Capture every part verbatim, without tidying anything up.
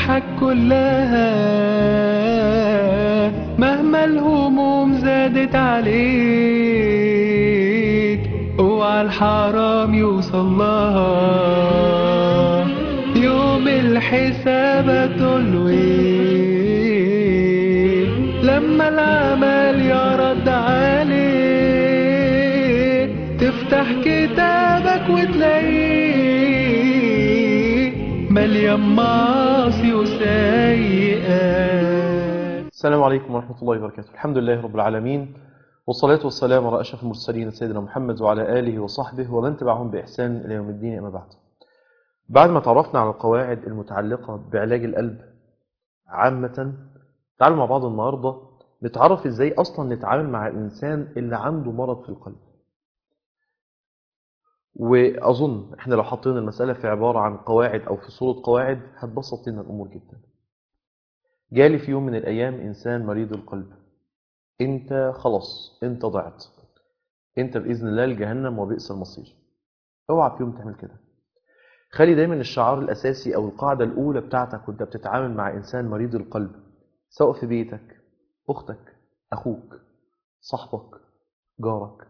جوارحك كلها مهما الهموم زادت عليك، اوعى الحرام يوصل لها. يوم الحساب هتقوله ايه لما العمل يرد عليك؟ تفتح كتابك وتلاقيه مليان معاصي وسيئات. السلام عليكم ورحمة الله وبركاته. الحمد لله رب العالمين، والصلاة والسلام على أشرف المرسلين سيدنا محمد وعلى آله وصحبه ومن تبعهم بإحسان إلى يوم الدين. أما بعد، بعد ما تعرفنا على القواعد المتعلقة بعلاج القلب عامة، تعالوا مع بعض النهاردة نتعرف إزاي أصلا نتعامل مع الإنسان اللي عنده مرض في القلب. وأظن إحنا لو حطينا المسألة في عبارة عن قواعد أو في صورة قواعد هتبسط لنا الأمور جدا. جالي في يوم من الأيام إنسان مريض القلب، أنت خلاص أنت ضعت، أنت بإذن الله لجهنم وبئس المصير. اوعى في يوم تعمل كده. خلي دايما الشعار الأساسي أو القاعدة الأولى بتاعتك وأنت بتتعامل مع إنسان مريض القلب، سواء في بيتك، أختك، أخوك، صاحبك، جارك،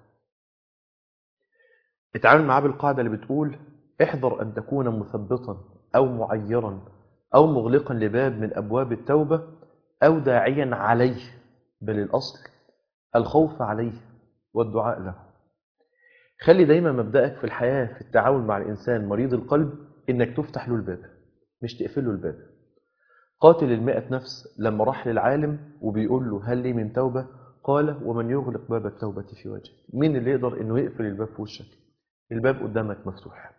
اتعامل معاه بالقاعدة اللي بتقول: احذر أن تكون مثبطا أو معيرا أو مغلقا لباب من أبواب التوبة أو داعيا عليه، بل الأصل الخوف عليه والدعاء له. خلي دايما مبدأك في الحياة في التعامل مع الإنسان مريض القلب إنك تفتح له الباب، مش تقفل له الباب. قاتل المئة نفس لما راح للعالم وبيقول له: هل لي من توبة؟ قال: ومن يغلق باب التوبة في وجهك؟ مين اللي يقدر إنه يقفل الباب في وشك؟ الباب قدامك مفتوح.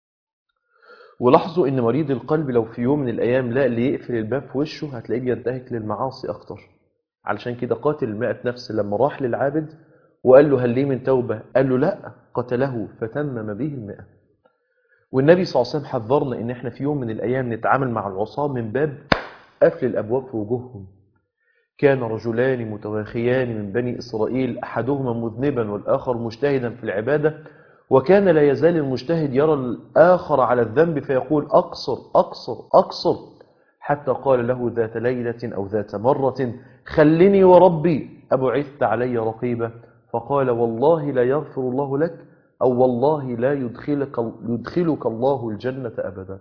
ولاحظوا إن مريض القلب لو في يوم من الأيام لا اللي يقفل الباب في وشه هتلاقيه بينتهك للمعاصي أكتر. علشان كده قاتل المئة نفس لما راح للعابد وقال له: هل لي من توبة؟ قال له: لا. قتله فتمم به المئة. والنبي صلى الله عليه وسلم حذرنا إن احنا في يوم من الأيام نتعامل مع العصاة من باب قفل الأبواب في وجوههم. كان رجلان متواخيان من بني إسرائيل، أحدهما مذنبا والآخر مجتهدا في العبادة، وكان لا يزال المجتهد يرى الآخر على الذنب فيقول: أقصر أقصر أقصر، حتى قال له ذات ليلة أو ذات مرة: خلني وربي أبعثت علي رقيبا؟ فقال: والله لا يغفر الله لك، أو والله لا يدخلك, يدخلك الله الجنة أبدا.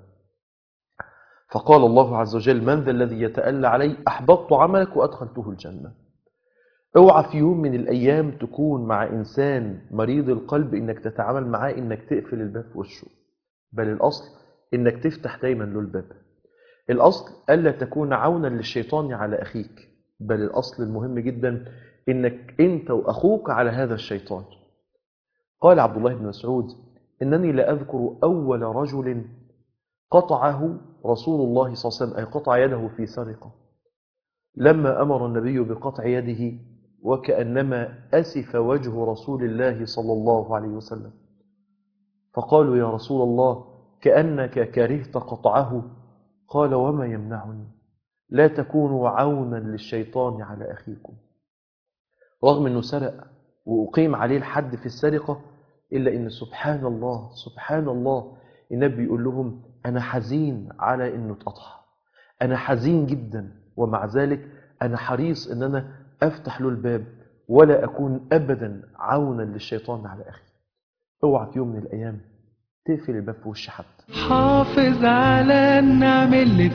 فقال الله عز وجل: من ذا الذي يتألى علي؟ أحبطت عملك وأدخلته الجنة. اوعى في يوم من الأيام تكون مع إنسان مريض القلب إنك تتعامل معاه إنك تقفل الباب في وشه، بل الأصل إنك تفتح دايما له الباب. الأصل ألا تكون عونا للشيطان على أخيك، بل الأصل المهم جدا إنك أنت وأخوك على هذا الشيطان. قال عبد الله بن مسعود: إنني لا أذكر أول رجل قطعه رسول الله صلى الله عليه وسلم، أي قطع يده في سرقة، لما أمر النبي بقطع يده وكأنما أسف وجه رسول الله صلى الله عليه وسلم. فقالوا: يا رسول الله كأنك كرهت قطعه. قال: وما يمنعني؟ لا تكونوا عونا للشيطان على أخيكم. رغم أنه سرق وأقيم عليه الحد في السرقة، إلا أن سبحان الله سبحان الله النبي يقول لهم: أنا حزين على أنه اتقطع، أنا حزين جدا، ومع ذلك أنا حريص أن أنا أفتح له الباب ولا أكون أبدا عونا للشيطان على أخي. اوعى في يوم من الأيام تقفل الباب في وش حد. حافظ على النعم اللي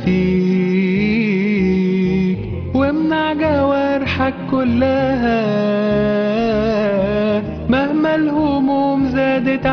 فيك وامنع جوارحك كلها مهما الهموم زادت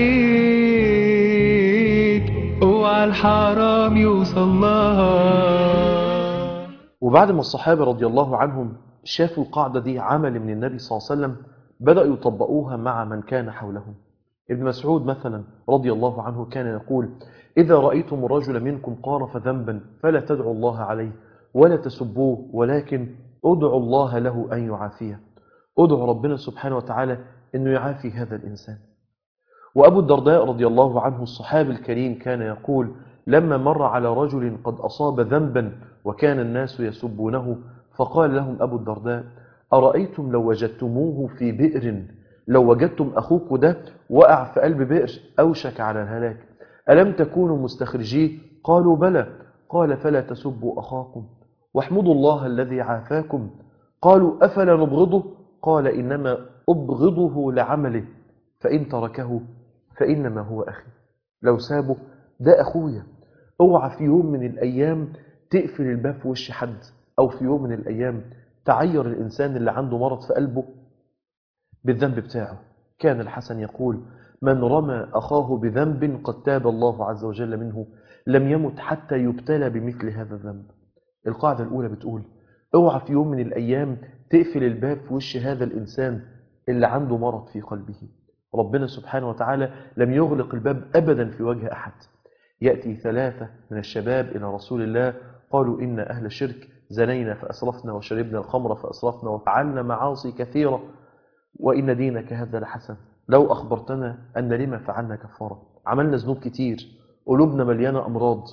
عليك، اوعى الحرام يوصل لها. وبعد ما الصحابة رضي الله عنهم شافوا القاعدة دي عمل من النبي صلى الله عليه وسلم، بدأوا يطبقوها مع من كان حولهم. ابن مسعود مثلا رضي الله عنه كان يقول: إذا رأيتم الرجل منكم قارف ذنبا فلا تدعوا الله عليه ولا تسبوه، ولكن ادعوا الله له أن يعافيه. ادعوا ربنا سبحانه وتعالى أنه يعافي هذا الإنسان. وأبو الدرداء رضي الله عنه الصحابي الكريم كان يقول: لما مر على رجل قد أصاب ذنبا وكان الناس يسبونه، فقال لهم أبو الدرداء: أرأيتم لو وجدتموه في بئر، لو وجدتم أخوك ده وقع في قلب بئر أوشك على الهلاك، ألم تكونوا مستخرجيه؟ قالوا: بلى. قال فلا تسبوا أخاكم واحمدوا الله الذي عافاكم. قالوا أفلا نبغضه؟ قال إنما أبغضه لعمله فإن تركه فإنما هو أخي. لو سابه ده أخويا. اوعى في يوم من الأيام تقفل الباب في وش حد، أو في يوم من الأيام تعير الإنسان اللي عنده مرض في قلبه بالذنب بتاعه. كان الحسن يقول: من رمى أخاه بذنب قد تاب الله عز وجل منه لم يمت حتى يبتلى بمثل هذا الذنب. القاعدة الأولى بتقول: اوعى في يوم من الأيام تقفل الباب في وش هذا الإنسان اللي عنده مرض في قلبه. ربنا سبحانه وتعالى لم يغلق الباب أبدا في وجه أحد. يأتي ثلاثة من الشباب إلى رسول الله قالوا: إن أهل الشرك زنينا فأسرفنا وشربنا الخمر فأسرفنا وفعلنا معاصي كثيرة وإن دينك هذا لحسن، لو أخبرتنا أن لما فعلنا كفارة. عملنا ذنوب كتير، قلوبنا مليانة أمراض،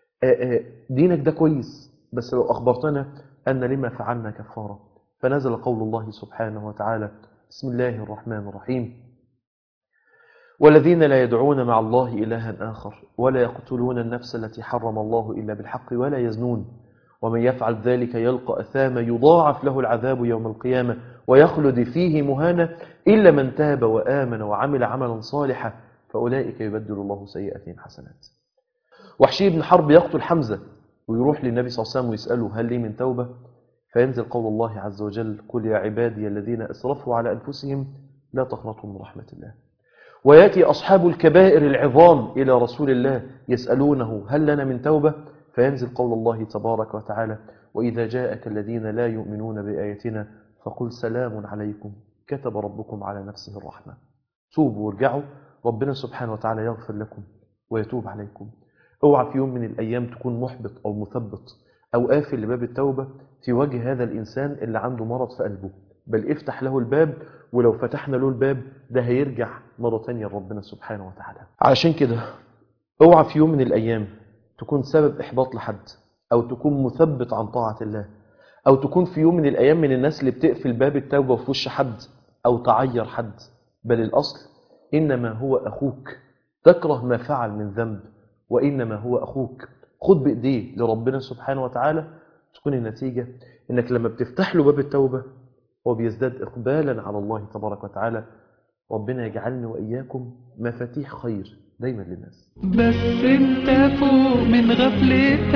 دينك ده كويس، بس لو أخبرتنا أن لما فعلنا كفارة. فنزل قول الله سبحانه وتعالى: بسم الله الرحمن الرحيم: والذين لا يدعون مع الله إلها آخر ولا يقتلون النفس التي حرم الله إلا بالحق ولا يزنون ومن يفعل ذلك يلقى أثاما يضاعف له العذاب يوم القيامة ويخلد فيه مهانا إلا من تاب وآمن وعمل عملا صالحا فأولئك يبدل الله سيئاتهم حسنات. وحشي بن حرب يقتل حمزة ويروح للنبي صلى الله عليه وسلم ويسأله: هل لي من توبة؟ فينزل قول الله عز وجل: قل يا عبادي الذين أسرفوا على أنفسهم لا تقنطوا من رحمة الله. ويأتي أصحاب الكبائر العظام إلى رسول الله يسألونه: هل لنا من توبة؟ فينزل قول الله تبارك وتعالى: وإذا جاءك الذين لا يؤمنون بآياتنا فقل سلام عليكم كتب ربكم على نفسه الرحمة. توبوا وارجعوا، ربنا سبحانه وتعالى يغفر لكم ويتوب عليكم. اوعى في يوم من الأيام تكون محبط أو مثبط أو قافل لباب التوبة في وجه هذا الإنسان اللي عنده مرض في قلبه، بل افتح له الباب، ولو فتحنا له الباب ده هيرجع مرة تانية لربنا سبحانه وتعالى. علشان كده اوعى في يوم من الأيام تكون سبب إحباط لحد، أو تكون مثبت عن طاعة الله، أو تكون في يوم من الأيام من الناس اللي بتقفل باب التوبة في وش حد أو تعير حد. بل الأصل إنما هو أخوك، تكره ما فعل من ذنب وإنما هو أخوك. خد بإيديه لربنا سبحانه وتعالى، تكون النتيجة إنك لما بتفتح له باب التوبة هو بيزداد إقبالا على الله تبارك وتعالى. ربنا يجعلني وإياكم مفاتيح خير دايما للناس. بس انت فوق من غفلتك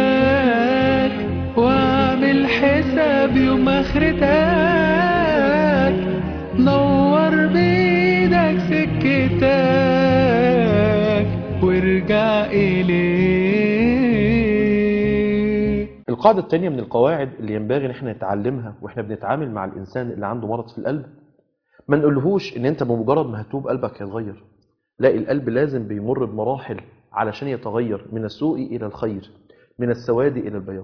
واعمل حساب يوم اخرتك، نور بيدك سكتك وارجع إليه. القاعدة الثانية من القواعد اللي ينبغي ان احنا نتعلمها واحنا بنتعامل مع الإنسان اللي عنده مرض في القلب، ما نقولهوش ان انت بمجرد ما هتوب قلبك هيتغير. لا، القلب لازم بيمر بمراحل علشان يتغير من السوء إلى الخير، من السواد إلى البياض.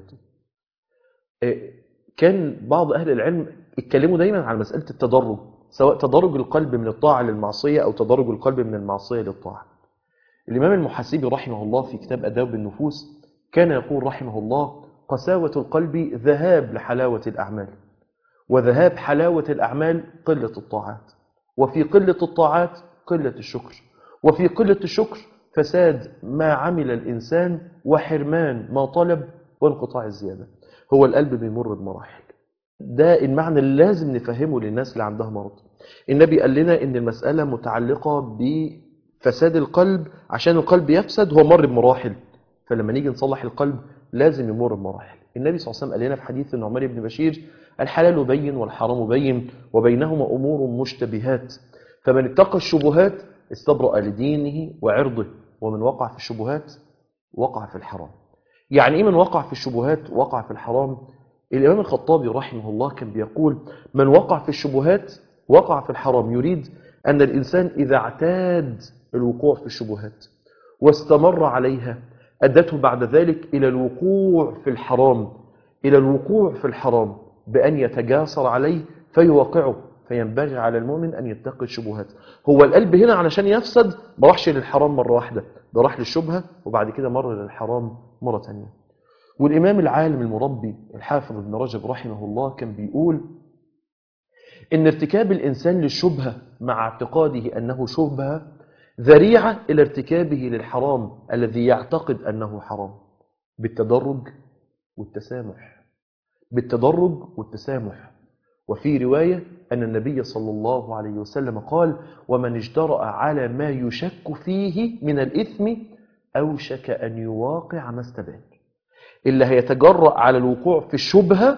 كان بعض أهل العلم اتكلموا دايما عن مسألة التدرج، سواء تدرج القلب من الطاعة للمعصية أو تدرج القلب من المعصية للطاعة. الإمام المحاسبي رحمه الله في كتاب آداب النفوس كان يقول رحمه الله: قساوة القلب ذهاب لحلاوة الأعمال، وذهاب حلاوة الأعمال قلة الطاعات، وفي قلة الطاعات قلة الشكر، وفي قلة الشكر فساد ما عمل الإنسان وحرمان ما طلب وانقطاع الزيادة. هو القلب بيمر بمراحل، ده المعنى اللي لازم نفهمه للناس اللي عندها مرض. النبي قال لنا إن المسألة متعلقة بفساد القلب، عشان القلب يفسد هو مر بمراحل، فلما نيجي نصلح القلب لازم يمر بمراحل. النبي صلى الله عليه وسلم قال لنا في حديث النعمان بن بشير: الحلال بين والحرام بين وبينهما أمور مشتبهات، فمن اتقى الشبهات استبرأ لدينه وعرضه، ومن وقع في الشبهات وقع في الحرام. يعني إيه من وقع في الشبهات وقع في الحرام؟ الإمام الخطابي رحمه الله كان بيقول: من وقع في الشبهات وقع في الحرام، يريد أن الإنسان إذا اعتاد الوقوع في الشبهات واستمر عليها أدته بعد ذلك إلى الوقوع في الحرام، إلى الوقوع في الحرام بأن يتجاسر عليه فيوقعه. فينبغي على المؤمن أن يتقي الشبهات. هو القلب هنا علشان يفسد ما راحش للحرام مرة واحدة، ده راح للشبهة وبعد كده مر للحرام مرة تانية. والإمام العالم المربي الحافظ ابن رجب رحمه الله كان بيقول إن ارتكاب الإنسان للشبهة مع اعتقاده أنه شبهة ذريعة إلى ارتكابه للحرام الذي يعتقد أنه حرام. بالتدرج والتسامح، بالتدرج والتسامح. وفي رواية أن النبي صلى الله عليه وسلم قال: ومن اجترأ على ما يشك فيه من الإثم أوشك أن يواقع ما استبان. اللي هيتجرأ على الوقوع في الشبهة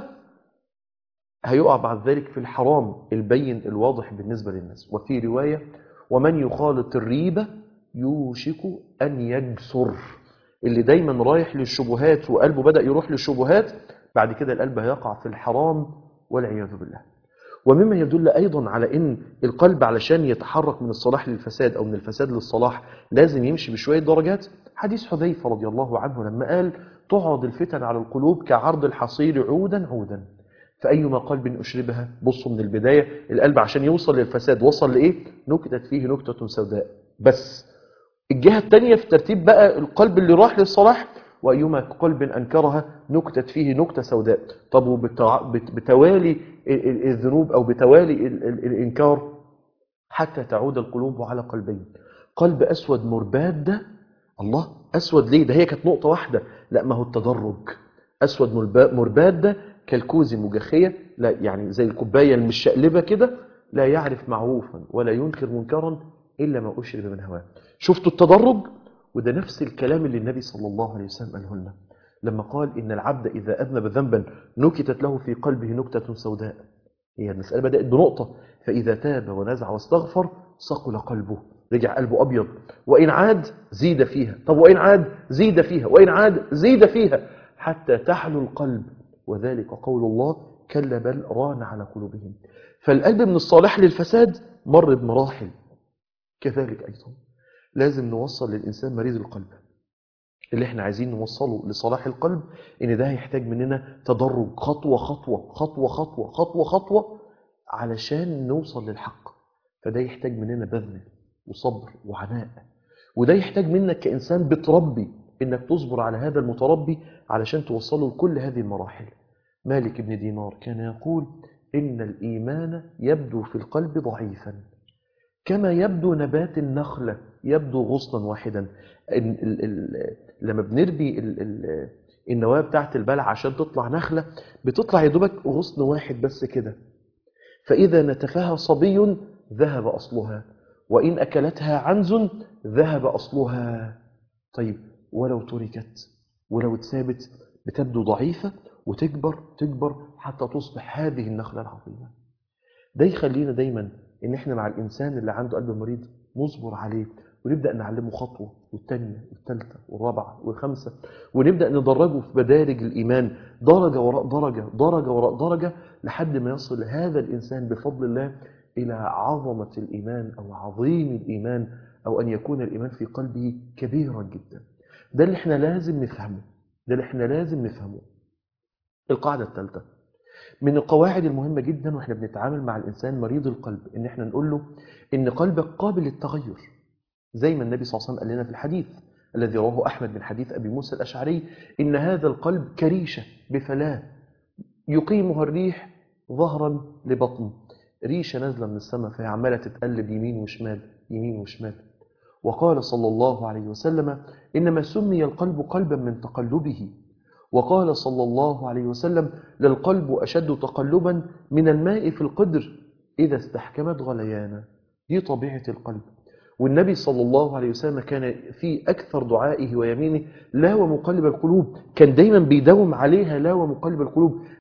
هيقع بعد ذلك في الحرام البين الواضح بالنسبة للناس. وفي رواية: ومن يخالط الريبة يوشك أن يجسر. اللي دايما رايح للشبهات وقلبه بدأ يروح للشبهات، بعد كده القلب هيقع في الحرام والعياذ بالله. ومما يدل أيضا على أن القلب علشان يتحرك من الصلاح للفساد أو من الفساد للصلاح لازم يمشي بشوية درجات. حديث حذيفة رضي الله عنه لما قال: تعرض الفتن على القلوب كعرض الحصير عودا عودا، فأيما قلب أشربها. بصوا من البداية، القلب عشان يوصل للفساد وصل لإيه؟ نكتت فيه نكتة سوداء. بس الجهة الثانية في ترتيب بقى القلب اللي راح للصلاح: وأيما قلب أنكرها نكتت فيه نكتة سوداء. طب وبتوالي الذنوب أو بتوالي الإنكار حتى تعود القلوب على قلبين: قلب أسود مرباد. ده الله أسود ليه؟ ده هي كانت نقطة واحدة. لا، ما هو التدرج. أسود مرباد ده كالكوز مجخية، لا يعني زي الكوباية المشقلبة كده، لا يعرف معروفا ولا ينكر منكرا إلا ما أشرب من هواه. شفتوا التدرج؟ وده نفس الكلام اللي النبي صلى الله عليه وسلم قاله لنا لما قال: إن العبد إذا أذنب ذنبا نكتت له في قلبه نكتة سوداء. هي المسألة بدأت بنقطة: فإذا تاب ونزع واستغفر صقل قلبه، رجع قلبه أبيض. وإن عاد زيد فيها، طب وإن عاد زيد فيها، وإن عاد زيد فيها، حتى تحلو القلب. وذلك قول الله: كلا بل ران على قلوبهم. فالقلب من الصالح للفساد مر بمراحل. كذلك أيضا لازم نوصل للإنسان مريض القلب اللي احنا عايزين نوصله لصلاح القلب، ان ده هيحتاج مننا تدرج، خطوة خطوة خطوة خطوة خطوة خطوة علشان نوصل للحق. فده يحتاج مننا بذل وصبر وعناء، وده يحتاج منك كإنسان بتربي انك تصبر على هذا المتربي علشان توصله لكل هذه المراحل. مالك بن دينار كان يقول: إن الإيمان يبدو في القلب ضعيفا كما يبدو نبات النخلة يبدو غصنا واحدا. ال ال ال لما بنربي ال ال النواة بتاعت البلع عشان تطلع نخلة، بتطلع يدوبك غصن واحد بس كده. فإذا نتفها صبي ذهب أصلها، وإن أكلتها عنز ذهب أصلها. طيب ولو تركت، ولو اتثابت، بتبدو ضعيفة وتكبر تكبر حتى تصبح هذه النخلة العظيمة. ده يخلينا دايما ان احنا مع الانسان اللي عنده قلب مريض نصبر عليه، ونبدأ نعلمه خطوة والثانية والثالثة والرابعة والخامسة، ونبدأ ندرجه في مدارج الإيمان درجة وراء درجة درجة وراء درجة لحد ما يصل هذا الإنسان بفضل الله إلى عظمة الإيمان أو عظيم الإيمان، أو أن يكون الإيمان في قلبه كبيرا جدا. ده اللي احنا لازم نفهمه، ده اللي احنا لازم نفهمه. القاعدة الثالثة من القواعد المهمة جدا واحنا بنتعامل مع الإنسان مريض القلب، ان احنا نقول له ان قلبك قابل للتغير، زي ما النبي صلى الله عليه وسلم قال لنا في الحديث الذي رواه أحمد من حديث أبي موسى الأشعري: إن هذا القلب كريشة بفلاة يقيمها الريح ظهرا لبطن. ريشة نازلة من السماء فهي عمالة تتقلب يمين وشمال يمين وشمال. وقال صلى الله عليه وسلم: إنما سمي القلب قلبا من تقلبه. وقال صلى الله عليه وسلم: للقلب أشد تقلبا من الماء في القدر إذا استحكمت غليانا. دي طبيعة القلب. والنبي صلى الله عليه وسلم كان في أكثر دعائه ويمينه: لا ومقلب القلوب. كان دايما بيداوم عليها لا ومقلب القلوب.